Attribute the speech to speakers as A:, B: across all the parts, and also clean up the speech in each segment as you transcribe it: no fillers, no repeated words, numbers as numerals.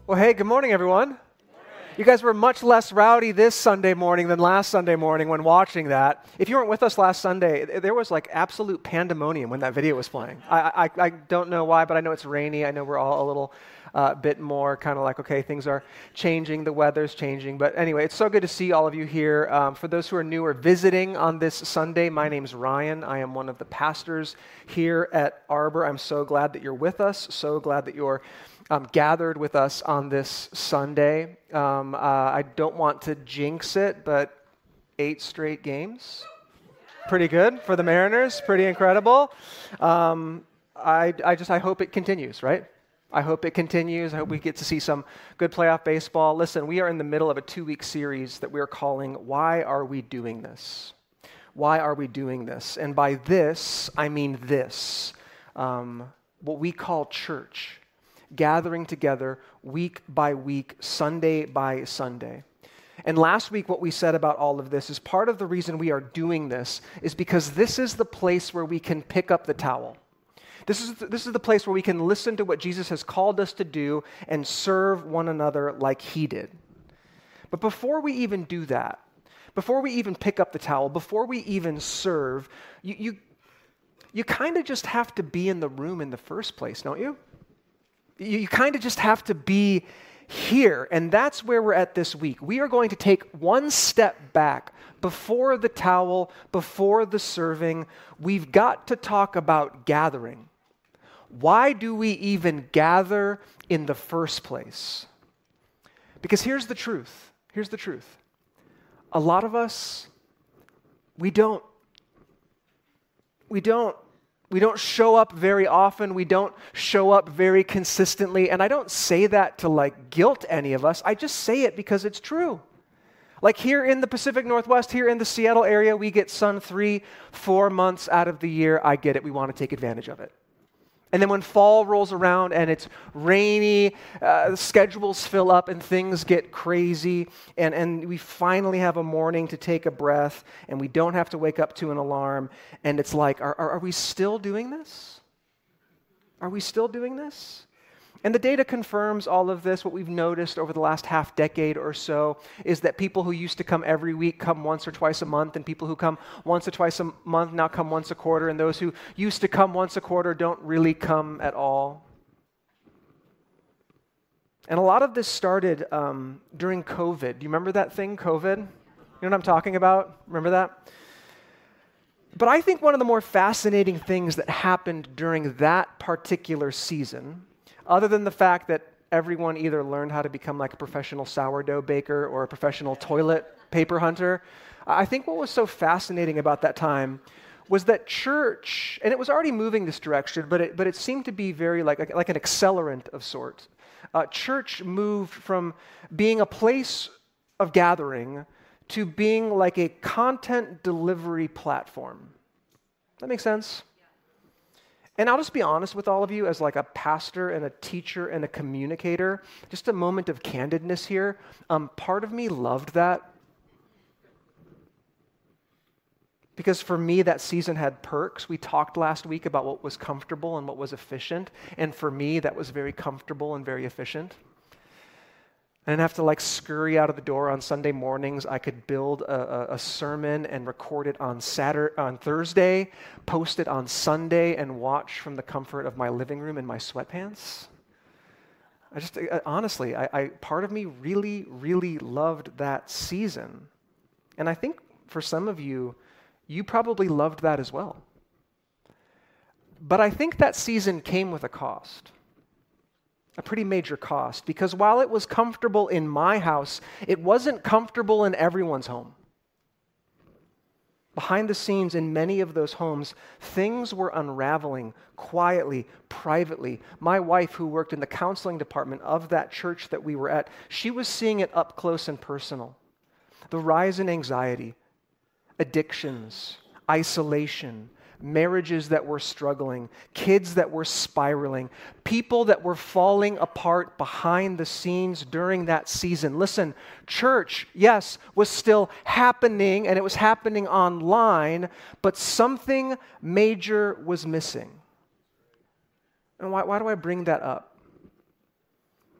A: Well, hey, good morning, everyone. You guys were much less rowdy this Sunday morning than last Sunday morning when watching that. If you weren't with us last Sunday, there was like absolute pandemonium when that video was playing. I don't know why, but I know it's rainy. I know we're all a little bit more kind of like, okay, things are changing, the weather's changing. But anyway, it's so good to see all of you here. For those who are new or visiting on this Sunday, my name's Ryan. I am one of the pastors here at Arbor. I'm so glad that you're with us, so glad that you're gathered with us on this Sunday. I don't want to jinx it, but 8 straight games. Pretty good for the Mariners. Pretty incredible. I hope it continues, right? I hope it continues. I hope we get to see some good playoff baseball. Listen, we are in the middle of a 2-week series that we are calling Why Are We Doing This? Why are we doing this? And by this, I mean this. What we call church. Gathering together week by week, Sunday by Sunday. And last week, what we said about all of this is part of the reason we are doing this is because this is the place where we can pick up the towel. This is the place where we can listen to what Jesus has called us to do and serve one another like he did. But before we even do that, before we even pick up the towel, before we even serve, you kind of just have to be in the room in the first place, don't you? You kind of just have to be here, and that's where we're at this week. We are going to take one step back before the towel, before the serving. We've got to talk about gathering. Why do we even gather in the first place? Because here's the truth. Here's the truth. A lot of us, we don't show up very often. We don't show up very consistently. And I don't say that to like guilt any of us. I just say it because it's true. Like here in the Pacific Northwest, here in the Seattle area, we get sun 3-4 months out of the year. I get it. We want to take advantage of it. And then when fall rolls around and it's rainy, schedules fill up and things get crazy, and we finally have a morning to take a breath, and we don't have to wake up to an alarm, and it's like, are we still doing this? Are we still doing this? And the data confirms all of this. What we've noticed over the last half decade or so is that people who used to come every week come once or twice a month, and people who come once or twice a month now come once a quarter, and those who used to come once a quarter don't really come at all. And a lot of this started during COVID. Do you remember that thing, COVID? You know what I'm talking about? Remember that? But I think one of the more fascinating things that happened during that particular season, other than the fact that everyone either learned how to become like a professional sourdough baker or a professional toilet paper hunter, I think what was so fascinating about that time was that church, and it was already moving this direction, but it seemed to be very like an accelerant of sorts. Church moved from being a place of gathering to being like a content delivery platform. Does that make sense? And I'll just be honest with all of you as like a pastor and a teacher and a communicator, just a moment of candidness here. Part of me loved that. Because for me, that season had perks. We talked last week about what was comfortable and what was efficient. And for me, that was very comfortable and very efficient. I didn't have to like scurry out of the door on Sunday mornings. I could build a sermon and record it on Thursday, post it on Sunday, and watch from the comfort of my living room in my sweatpants. Honestly, part of me really, really loved that season. And I think for some of you, you probably loved that as well. But I think that season came with a cost. A pretty major cost, because while it was comfortable in my house, it wasn't comfortable in everyone's home. Behind the scenes in many of those homes, things were unraveling quietly, privately. My wife, who worked in the counseling department of that church that we were at, she was seeing it up close and personal. The rise in anxiety, addictions, isolation, marriages that were struggling, kids that were spiraling, people that were falling apart behind the scenes during that season. Listen, church, yes, was still happening, and it was happening online, but something major was missing. And why do I bring that up?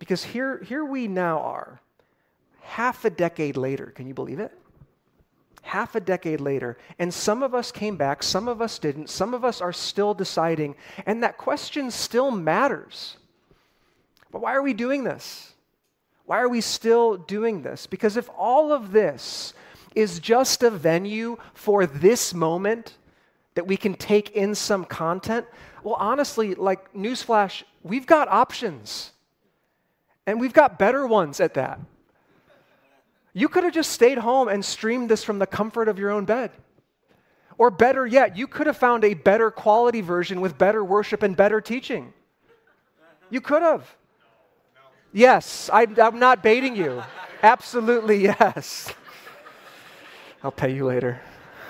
A: because here we now are, half a decade later. Can you believe it? Half a decade later, and some of us came back, some of us didn't, some of us are still deciding, and that question still matters. But why are we doing this? Why are we still doing this? Because if all of this is just a venue for this moment that we can take in some content, well, honestly, like newsflash, we've got options. And we've got better ones at that. You could have just stayed home and streamed this from the comfort of your own bed. Or better yet, you could have found a better quality version with better worship and better teaching. You could have. Yes, I'm not baiting you. Absolutely yes. I'll pay you later.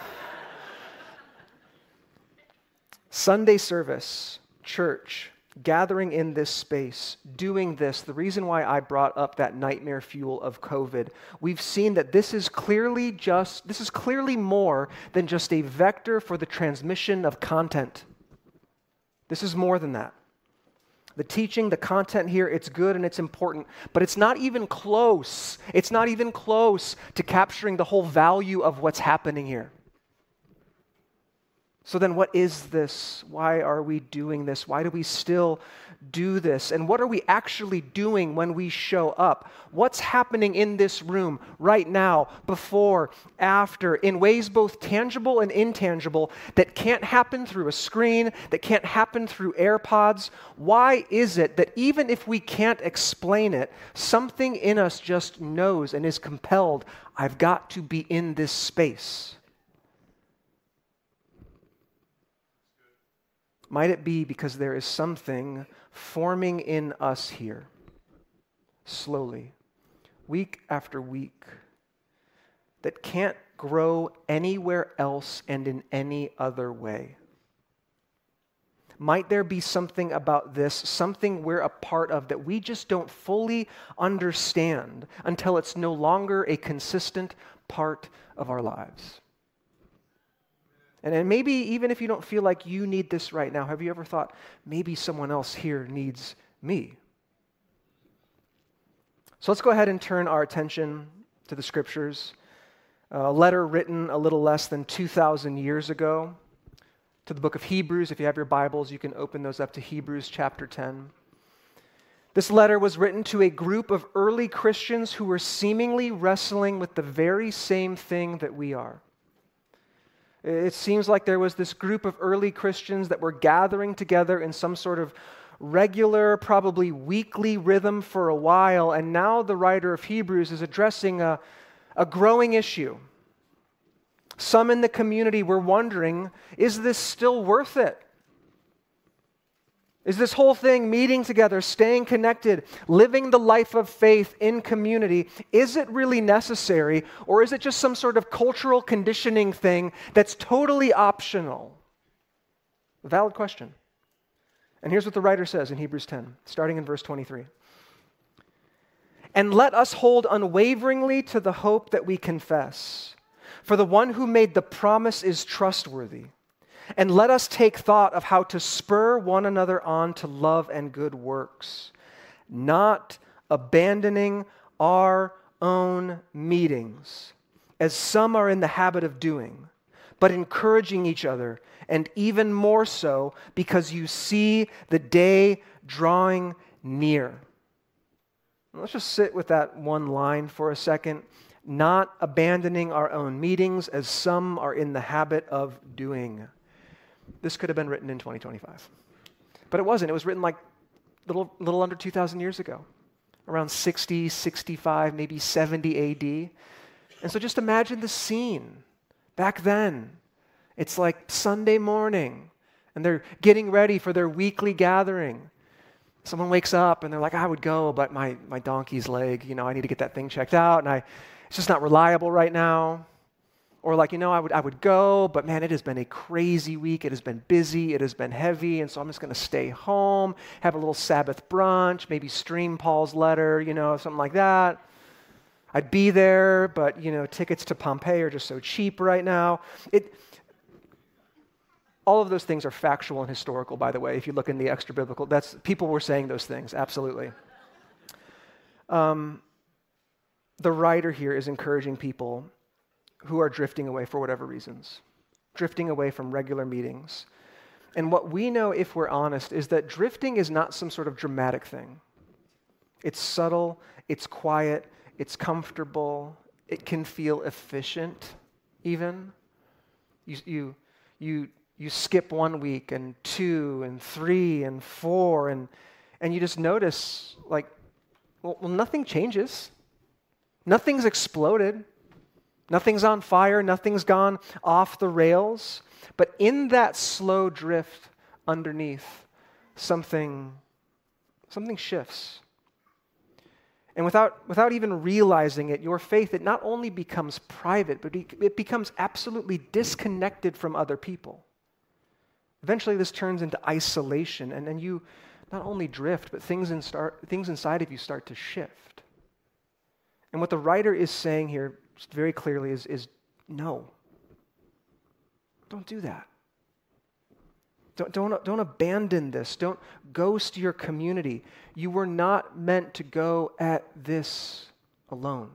A: Sunday service, church, gathering in this space, doing this, the reason why I brought up that nightmare fuel of COVID, we've seen that this is clearly more than just a vector for the transmission of content. This is more than that. The teaching, the content here, it's good and it's important, but it's not even close. It's not even close to capturing the whole value of what's happening here. So then what is this? Why are we doing this? Why do we still do this? And what are we actually doing when we show up? What's happening in this room right now, before, after, in ways both tangible and intangible that can't happen through a screen, that can't happen through AirPods? Why is it that even if we can't explain it, something in us just knows and is compelled, I've got to be in this space? Might it be because there is something forming in us here, slowly, week after week, that can't grow anywhere else and in any other way? Might there be something about this, something we're a part of that we just don't fully understand until it's no longer a consistent part of our lives? And maybe even if you don't feel like you need this right now, have you ever thought, maybe someone else here needs me? So let's go ahead and turn our attention to the Scriptures. A letter written a little less than 2,000 years ago to the book of Hebrews. If you have your Bibles, you can open those up to Hebrews chapter 10. This letter was written to a group of early Christians who were seemingly wrestling with the very same thing that we are. It seems like there was this group of early Christians that were gathering together in some sort of regular, probably weekly rhythm for a while, and now the writer of Hebrews is addressing a growing issue. Some in the community were wondering, is this still worth it? Is this whole thing, meeting together, staying connected, living the life of faith in community, is it really necessary, or is it just some sort of cultural conditioning thing that's totally optional? A valid question. And here's what the writer says in Hebrews 10, starting in verse 23. And let us hold unwaveringly to the hope that we confess, for the one who made the promise is trustworthy. And let us take thought of how to spur one another on to love and good works, not abandoning our own meetings, as some are in the habit of doing, but encouraging each other, and even more so because you see the day drawing near. Let's just sit with that one line for a second. Not abandoning our own meetings, as some are in the habit of doing. This could have been written in 2025. But it wasn't. It was written like little under 2,000 years ago, around 60, 65, maybe 70 AD. And so just imagine the scene back then. It's like Sunday morning, and they're getting ready for their weekly gathering. Someone wakes up, and they're like, I would go, but my donkey's leg, I need to get that thing checked out, and it's just not reliable right now. Or like, I would go, but man, it has been a crazy week. It has been busy. It has been heavy. And so I'm just going to stay home, have a little Sabbath brunch, maybe stream Paul's letter, something like that. I'd be there, but, tickets to Pompeii are just so cheap right now. All of those things are factual and historical, by the way. If you look in the extra biblical, people were saying those things, absolutely. The writer here is encouraging people who are drifting away for whatever reasons, drifting away from regular meetings. And what we know, if we're honest, is that drifting is not some sort of dramatic thing. It's subtle, it's quiet, it's comfortable, it can feel efficient even. You skip 1 week and 2 and 3 and 4 and you just notice well, nothing changes. Nothing's exploded. Nothing's on fire. Nothing's gone off the rails. But in that slow drift underneath, something shifts. And without even realizing it, your faith, it not only becomes private, but it becomes absolutely disconnected from other people. Eventually this turns into isolation, and then you not only drift, but things inside of you start to shift. And what the writer is saying here very clearly is no. Don't do that. Don't abandon this. Don't ghost your community. You were not meant to go at this alone.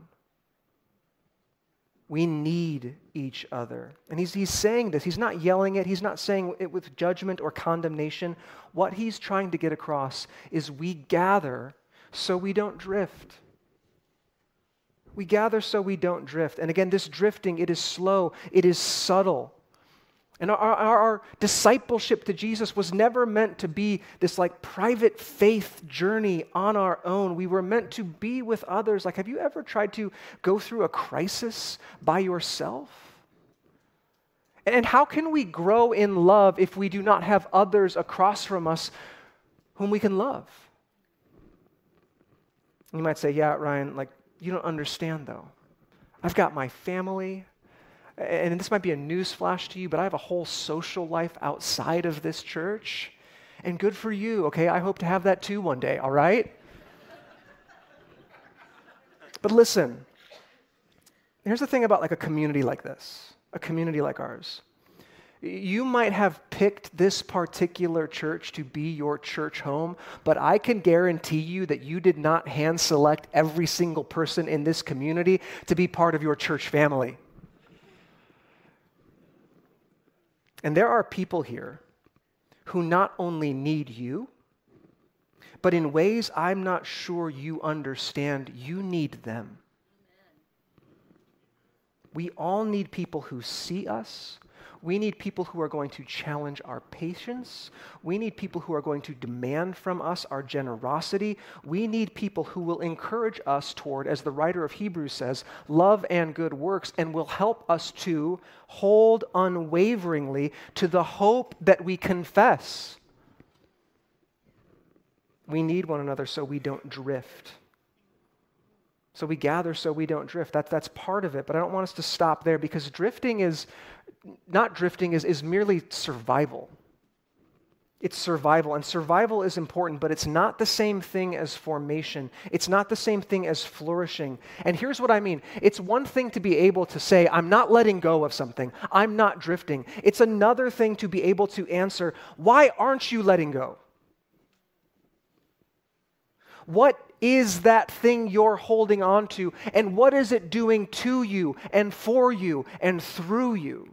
A: We need each other. And he's saying this. He's not yelling it. He's not saying it with judgment or condemnation. What he's trying to get across is we gather so we don't drift. We gather so we don't drift. And again, this drifting, it is slow. It is subtle. And our discipleship to Jesus was never meant to be this private faith journey on our own. We were meant to be with others. Have you ever tried to go through a crisis by yourself? And how can we grow in love if we do not have others across from us whom we can love? You might say, yeah, Ryan, you don't understand though. I've got my family. And this might be a newsflash to you, but I have a whole social life outside of this church. And good for you, okay? I hope to have that too one day, all right? But listen, here's the thing about a community like this, a community like ours. You might have picked this particular church to be your church home, but I can guarantee you that you did not hand select every single person in this community to be part of your church family. And there are people here who not only need you, but in ways I'm not sure you understand, you need them. We all need people who see us. We need people who are going to challenge our patience. We need people who are going to demand from us our generosity. We need people who will encourage us toward, as the writer of Hebrews says, love and good works, and will help us to hold unwaveringly to the hope that we confess. We need one another so we don't drift. So we gather so we don't drift. That's part of it, but I don't want us to stop there because drifting is merely survival. It's survival, and survival is important, but it's not the same thing as formation. It's not the same thing as flourishing. And here's what I mean. It's one thing to be able to say, I'm not letting go of something. I'm not drifting. It's another thing to be able to answer, why aren't you letting go? What is that thing you're holding on to, and what is it doing to you and for you and through you?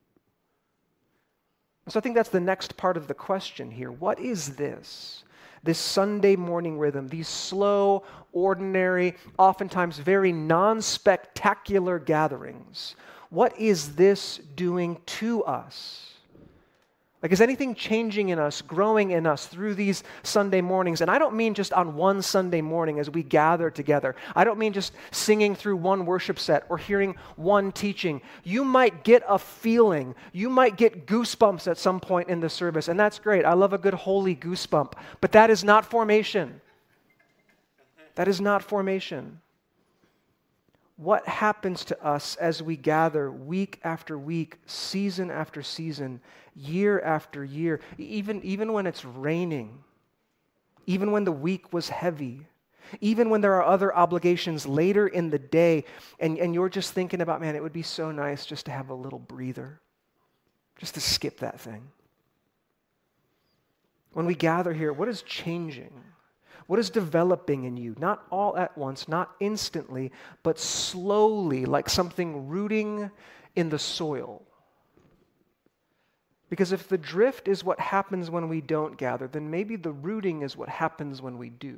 A: So I think that's the next part of the question here. What is this? This Sunday morning rhythm, these slow, ordinary, oftentimes very non-spectacular gatherings. What is this doing to us? Is anything changing in us, growing in us through these Sunday mornings? And I don't mean just on one Sunday morning as we gather together. I don't mean just singing through one worship set or hearing one teaching. You might get a feeling. You might get goosebumps at some point in the service, and that's great. I love a good holy goosebump. But that is not formation. That is not formation. What happens to us as we gather week after week, season after season, year after year, even when it's raining, even when the week was heavy, even when there are other obligations later in the day, and you're just thinking about, man, it would be so nice just to have a little breather, just to skip that thing. When we gather here, what is changing? What is developing in you? Not all at once, not instantly, but slowly, like something rooting in the soil. Because if the drift is what happens when we don't gather, then maybe the rooting is what happens when we do.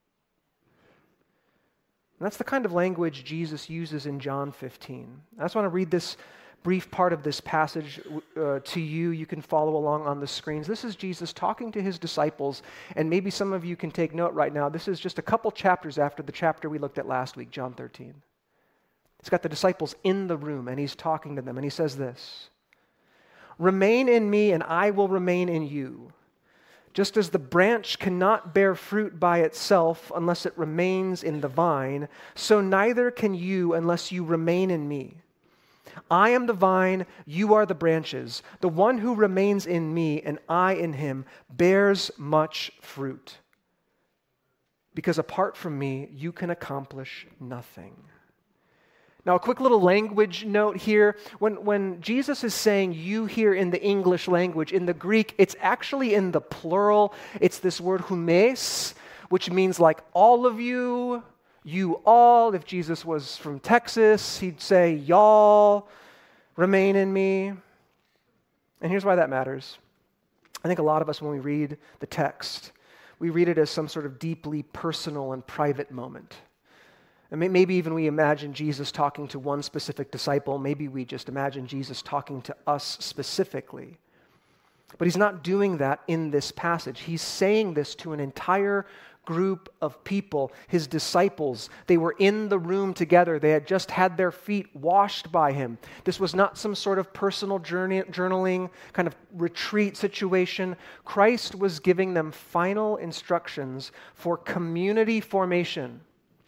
A: And that's the kind of language Jesus uses in John 15. I just want to read this brief part of this passage to you. You can follow along on the screens. This is Jesus talking to his disciples, and maybe some of you can take note right now. This is just a couple chapters after the chapter we looked at last week, John 13. He's got the disciples in the room, and he's talking to them, and he says this: "Remain in me, and I will remain in you. Just as the branch cannot bear fruit by itself unless it remains in the vine, so neither can you unless you remain in me. I am the vine, you are the branches. The one who remains in me and I in him bears much fruit. Because apart from me, you can accomplish nothing." Now, a quick little language note here. When Jesus is saying you here in the English language, in the Greek, it's actually in the plural. It's this word humes, which means like all of you, you all. If Jesus was from Texas, he'd say, y'all, remain in me. And here's why that matters. I think a lot of us, when we read the text, we read it as some sort of deeply personal and private moment. And maybe even we imagine Jesus talking to one specific disciple. Maybe we just imagine Jesus talking to us specifically. But he's not doing that in this passage. He's saying this to an entire group of people, his disciples. They were in the room together. They had just had their feet washed by him. This was not some sort of personal journaling kind of retreat situation. Christ was giving them final instructions for community formation.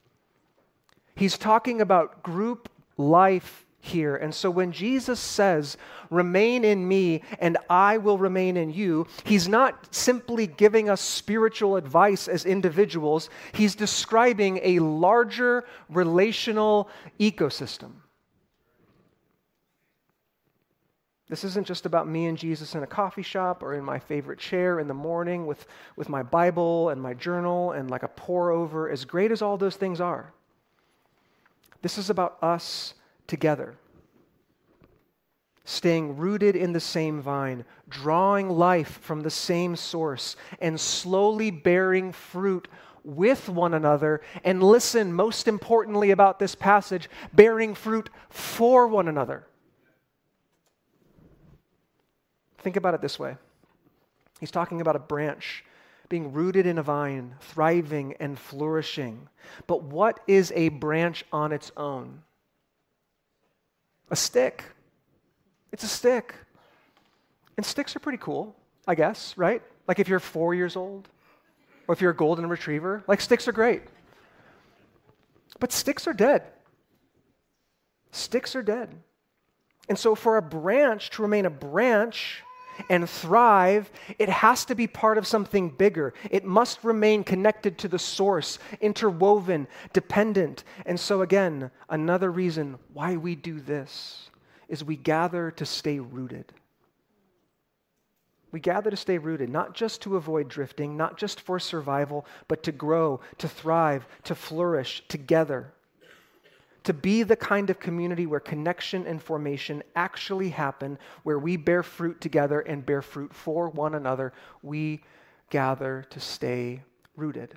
A: He's talking about group life here. And so when Jesus says, "Remain in me and I will remain in you," he's not simply giving us spiritual advice as individuals. He's describing a larger relational ecosystem. This isn't just about me and Jesus in a coffee shop or in my favorite chair in the morning with my Bible and my journal and like a pour over, as great as all those things are. This is about us together, staying rooted in the same vine, drawing life from the same source, and slowly bearing fruit with one another. And listen, most importantly about this passage, bearing fruit for one another. Think about it this way. He's talking about a branch being rooted in a vine, thriving and flourishing. But what is a branch on its own? A stick. It's a stick. And sticks are pretty cool, I guess, right? Like if you're 4 years old, or if you're a golden retriever, like sticks are great. But sticks are dead. Sticks are dead. And so for a branch to remain a branch and thrive, it has to be part of something bigger. It must remain connected to the source, interwoven, dependent. And so again, another reason why we do this is we gather to stay rooted. We gather to stay rooted, not just to avoid drifting, not just for survival, but to grow, to thrive, to flourish together. To be the kind of community where connection and formation actually happen, where we bear fruit together and bear fruit for one another, we gather to stay rooted.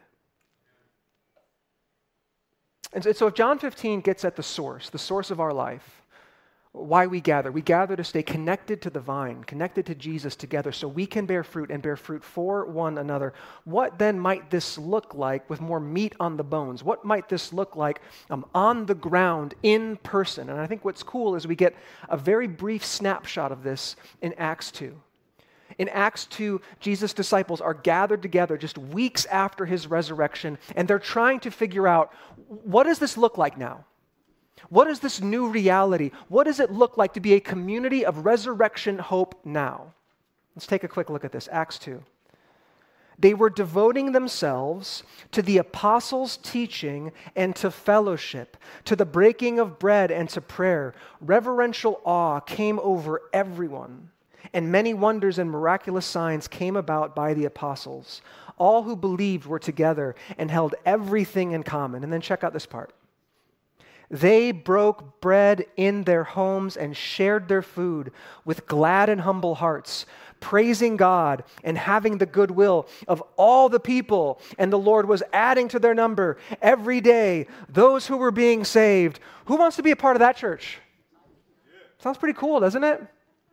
A: And so if John 15 gets at the source of our life, why we gather to stay connected to the vine, connected to Jesus together so we can bear fruit and bear fruit for one another. What then might this look like with more meat on the bones? What might this look like on the ground, in person? And I think what's cool is we get a very brief snapshot of this in Acts 2. In Acts 2, Jesus' disciples are gathered together just weeks after his resurrection, and they're trying to figure out, what does this look like now? What is this new reality? What does it look like to be a community of resurrection hope now? Let's take a quick look at this. Acts 2. They were devoting themselves to the apostles' teaching and to fellowship, to the breaking of bread and to prayer. Reverential awe came over everyone, and many wonders and miraculous signs came about by the apostles. all who believed were together and held everything in common. And then check out this part. They broke bread in their homes and shared their food with glad and humble hearts, praising God and having the goodwill of all the people. And the Lord was adding to their number every day those who were being saved. Who wants to be a part of that church? Sounds pretty cool, doesn't it?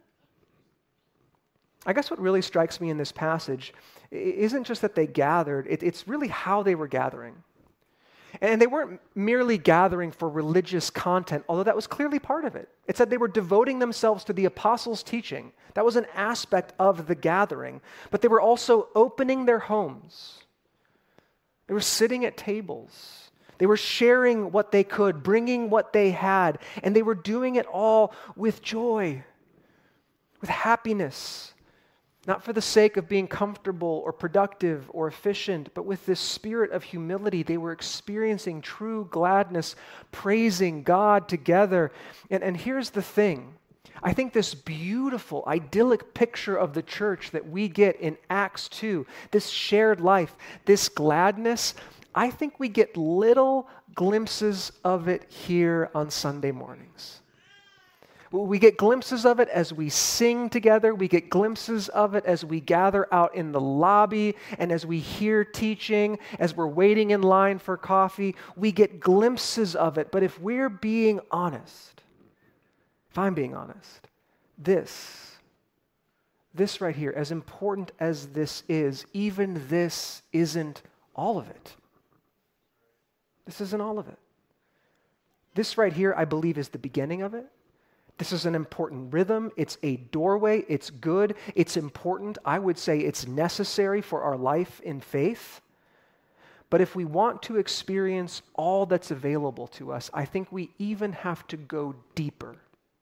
A: I guess what really strikes me in this passage isn't just that they gathered, it's really how they were gathering. And they weren't merely gathering for religious content, although that was clearly part of it. It said they were devoting themselves to the apostles' teaching. That was an aspect of the gathering. But they were also opening their homes. They were sitting at tables. They were sharing what they could, bringing what they had, and they were doing it all with joy, with happiness. Not for the sake of being comfortable or productive or efficient, but with this spirit of humility. They were experiencing true gladness, praising God together. And here's the thing. I think this beautiful, idyllic picture of the church that we get in Acts 2, this shared life, this gladness, I think we get little glimpses of it here on Sunday mornings. We get glimpses of it as we sing together. We get glimpses of it as we gather out in the lobby and as we hear teaching, as we're waiting in line for coffee. We get glimpses of it. But if we're being honest, if I'm being honest, this right here, as important as this is, even this isn't all of it. This isn't all of it. This right here, I believe, is the beginning of it. This is an important rhythm. It's a doorway. It's good. It's important. I would say it's necessary for our life in faith. But if we want to experience all that's available to us, I think we even have to go deeper.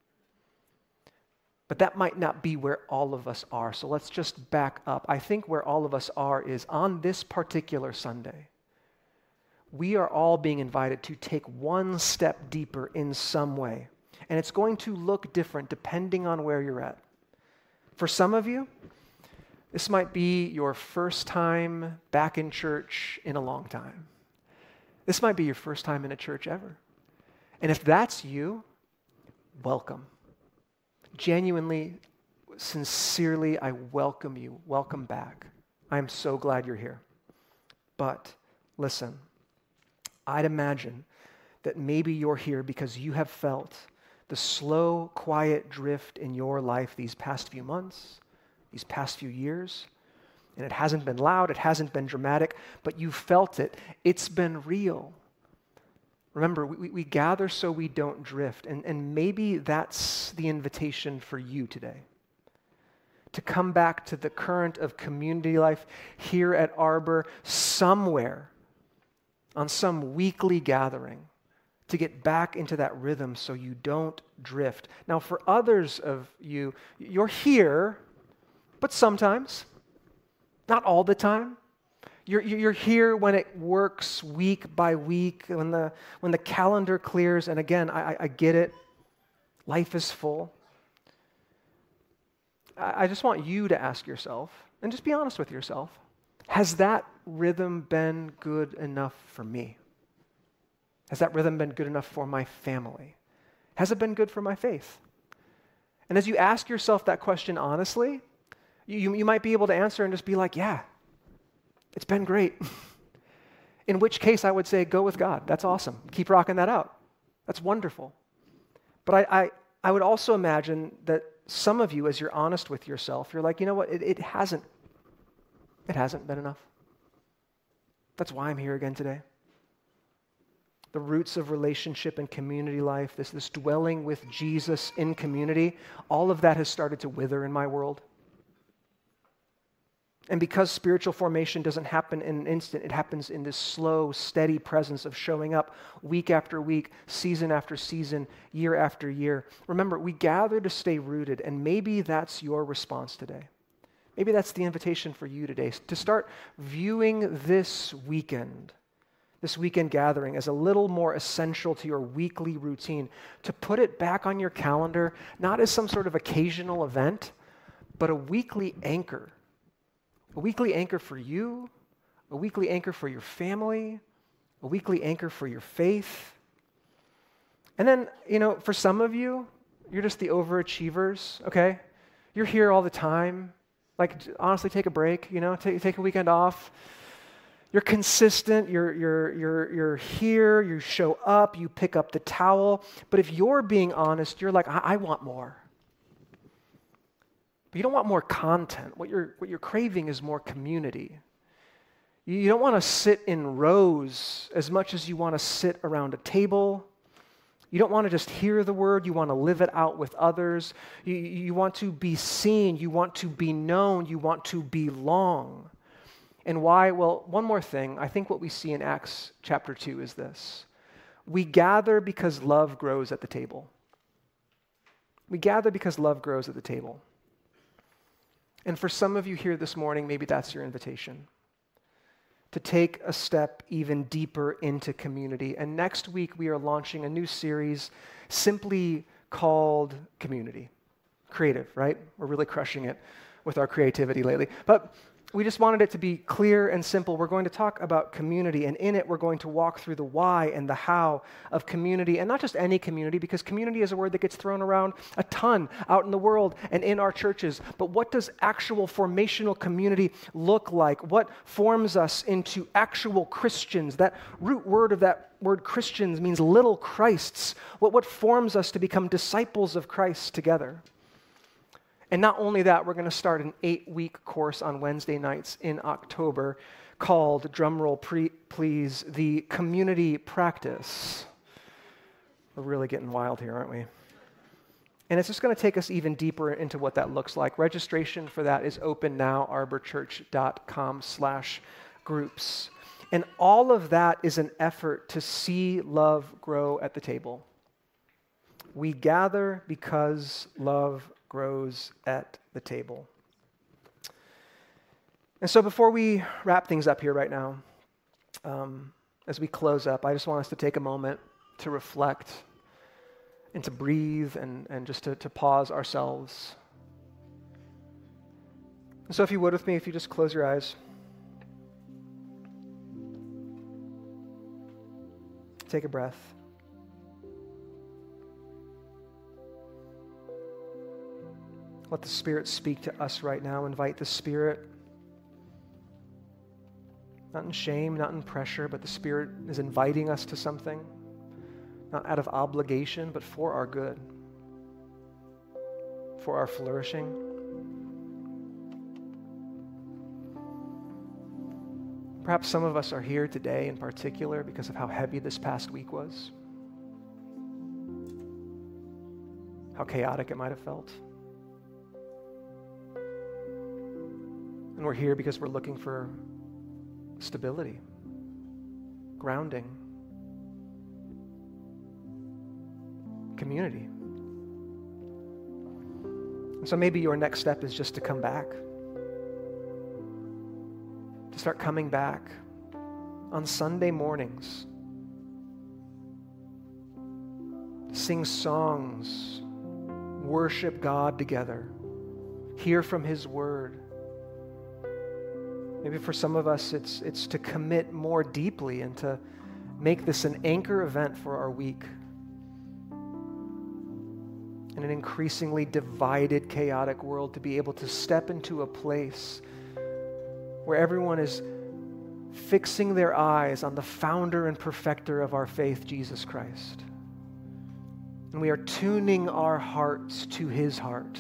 A: But that might not be where all of us are. So let's just back up. I think where all of us are is on this particular Sunday. We are all being invited to take one step deeper in some way. And it's going to look different depending on where you're at. For some of you, this might be your first time back in church in a long time. This might be your first time in a church ever. And if that's you, welcome. Genuinely, sincerely, I welcome you. Welcome back. I am so glad you're here. But listen, I'd imagine that maybe you're here because you have felt the slow, quiet drift in your life these past few months, these past few years. And it hasn't been loud, it hasn't been dramatic, but you felt it. It's been real. Remember, we gather so we don't drift. And maybe that's the invitation for you today. To come back to the current of community life here at Arbor, somewhere on some weekly gathering, to get back into that rhythm so you don't drift. Now, for others of you, you're here, but sometimes, not all the time. You're here when it works week by week, when the calendar clears. And again, I get it. Life is full. I just want you to ask yourself, and just be honest with yourself, has that rhythm been good enough for me? Has that rhythm been good enough for my family? Has it been good for my faith? And as you ask yourself that question honestly, you might be able to answer and just be like, yeah, it's been great. In which case I would say, go with God. That's awesome. Keep rocking that out. That's wonderful. But I would also imagine that some of you, as you're honest with yourself, you're like, you know what, it hasn't been enough. That's why I'm here again today. The roots of relationship and community life, this dwelling with Jesus in community, all of that has started to wither in my world. And because spiritual formation doesn't happen in an instant, it happens in this slow, steady presence of showing up week after week, season after season, year after year. Remember, we gather to stay rooted, and maybe that's your response today. Maybe that's the invitation for you today, to start viewing this weekend gathering as a little more essential to your weekly routine, to put it back on your calendar, not as some sort of occasional event, but a weekly anchor for you, a weekly anchor for your family, a weekly anchor for your faith. And then, for some of you, you're just the overachievers, okay? You're here all the time. Like, honestly, take a break, take a weekend off. You're consistent, you're here, you show up, you pick up the towel. But if you're being honest, you're like, I want more. But you don't want more content. What you're craving is more community. You don't want to sit in rows as much as you want to sit around a table. You don't want to just hear the word. You want to live it out with others. You want to be seen. You want to be known. You want to belong. And why? Well, one more thing. I think what we see in Acts chapter 2 is this. We gather because love grows at the table. We gather because love grows at the table. And for some of you here this morning, maybe that's your invitation, to take a step even deeper into community. And next week, we are launching a new series simply called Community. Creative, right? We're really crushing it with our creativity lately. But we just wanted it to be clear and simple. We're going to talk about community, and in it, we're going to walk through the why and the how of community, and not just any community, because community is a word that gets thrown around a ton out in the world and in our churches. But what does actual formational community look like? What forms us into actual Christians? That root word of that word Christians means little Christs. What forms us to become disciples of Christ together? And not only that, we're going to start an 8-week course on Wednesday nights in October called, drumroll please, the Community Practice. We're really getting wild here, aren't we? And it's just going to take us even deeper into what that looks like. Registration for that is open now, arborchurch.com/groups. And all of that is an effort to see love grow at the table. We gather because love grows at the table. And so before we wrap things up here right now, as we close up, I just want us to take a moment to reflect and to breathe and just to pause ourselves. And so if you would with me, if you just close your eyes. Take a breath. Let the Spirit speak to us right now. Invite the Spirit, not in shame, not in pressure, but the Spirit is inviting us to something, not out of obligation, but for our good, for our flourishing. Perhaps some of us are here today in particular because of how heavy this past week was, how chaotic it might have felt. And we're here because we're looking for stability, grounding, community. And so maybe your next step is just to come back, to start coming back on Sunday mornings, sing songs, worship God together, hear from His Word. Maybe for some of us, it's to commit more deeply and to make this an anchor event for our week. In an increasingly divided, chaotic world, to be able to step into a place where everyone is fixing their eyes on the founder and perfecter of our faith, Jesus Christ. And we are tuning our hearts to His heart.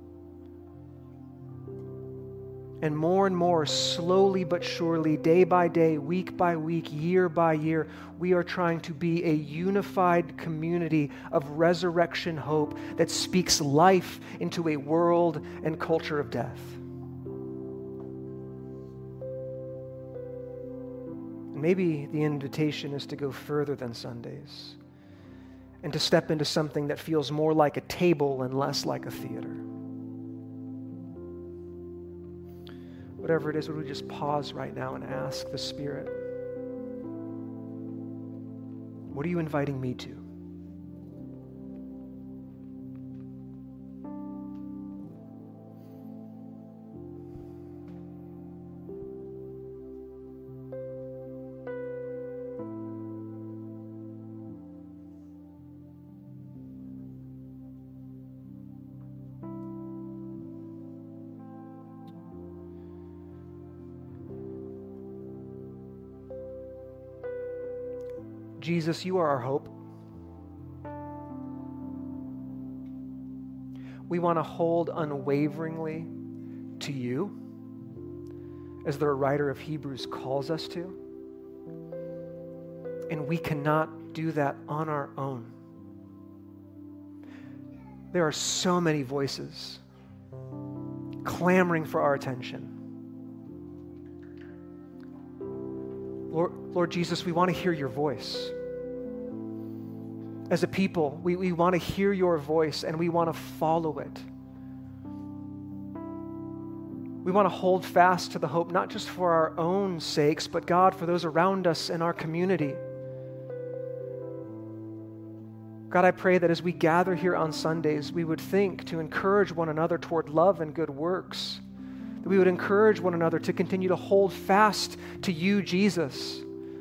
A: And more, slowly but surely, day by day, week by week, year by year, we are trying to be a unified community of resurrection hope that speaks life into a world and culture of death. And maybe the invitation is to go further than Sundays and to step into something that feels more like a table and less like a theater. Whatever it is, would we just pause right now and ask the Spirit, what are you inviting me to? Jesus, you are our hope. We want to hold unwaveringly to you, as the writer of Hebrews calls us to. And we cannot do that on our own. There are so many voices clamoring for our attention. Lord Jesus, we want to hear your voice. As a people, we want to hear your voice and we want to follow it. We want to hold fast to the hope, not just for our own sakes, but God, for those around us in our community. God, I pray that as we gather here on Sundays, we would think to encourage one another toward love and good works. That we would encourage one another to continue to hold fast to you, Jesus.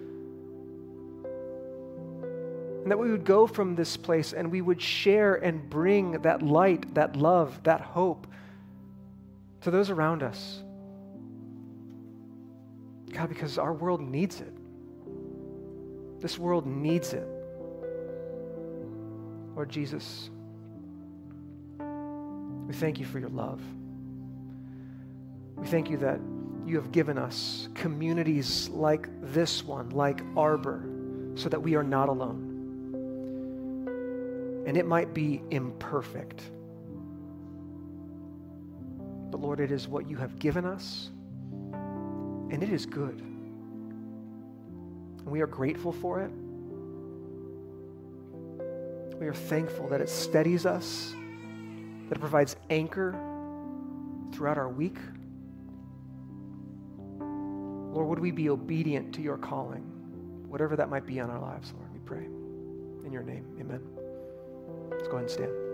A: And that we would go from this place and we would share and bring that light, that love, that hope to those around us. God, because our world needs it. This world needs it. Lord Jesus, we thank you for your love. We thank you that you have given us communities like this one, like Arbor, so that we are not alone. And it might be imperfect, but Lord, it is what you have given us, and it is good. And we are grateful for it. We are thankful that it steadies us, that it provides anchor throughout our week. Lord, would we be obedient to your calling, whatever that might be on our lives, Lord, we pray. In your name, amen. Let's go ahead and stand.